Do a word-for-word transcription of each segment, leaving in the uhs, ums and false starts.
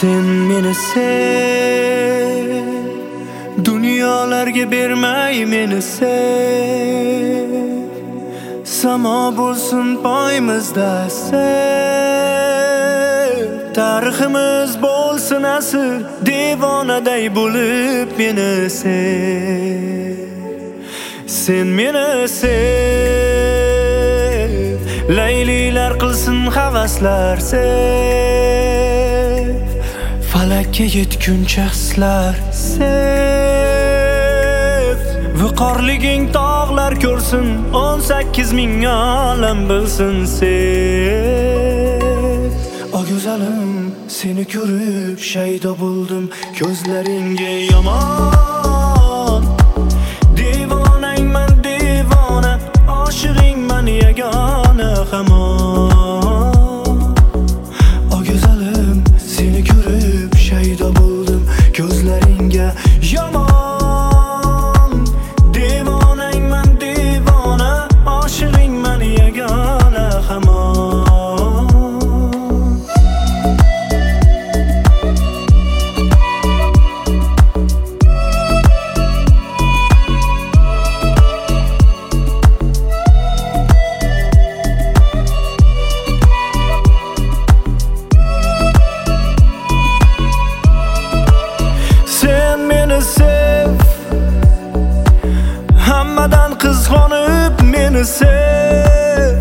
Sen meni sev, dunyolarga bermay meni sev. Samo bo'lsin poyimizda sev. Tariximiz bo'lsin asr, devonaday bo'lib meni sev. Sen meni sev, laylilar qilsin havaslar sev. Falakka yetguncha hislar sev. Viqorliging tog'lar ko'rsin, o'n sakkiz ming olam bilsin sev. O go'zalim, seni ko'rib shaydo bo'ldim, ko'zlaringga yomon. Devonangman devona, oshig'ingman yagona hamon. O go'zalim, seni ko'rib shaydo bo'ldim, ko'zlaringga yomon. Devonangman devona, oshig'ingman yagona hamon. Hammadan qizg'onib meni sev.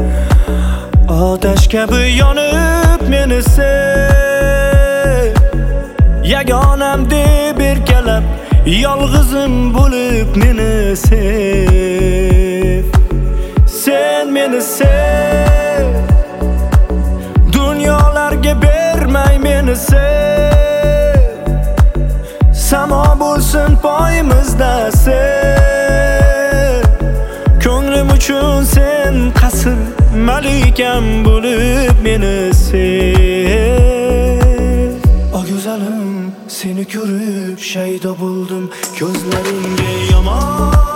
Otash kabi yonib meni sev. Yagonam deb erkalab, yolg'izim bo'lib meni sev. Sen meni sev, dunyolarga bermay meni sev. Samo bo'lsin poyimizda sev. Ko'nglim uchun sen qasr, malikam bo'lib meni sev. O go'zalim, seni ko'rib shaydo bo'ldim, ko'zlaringga yomon.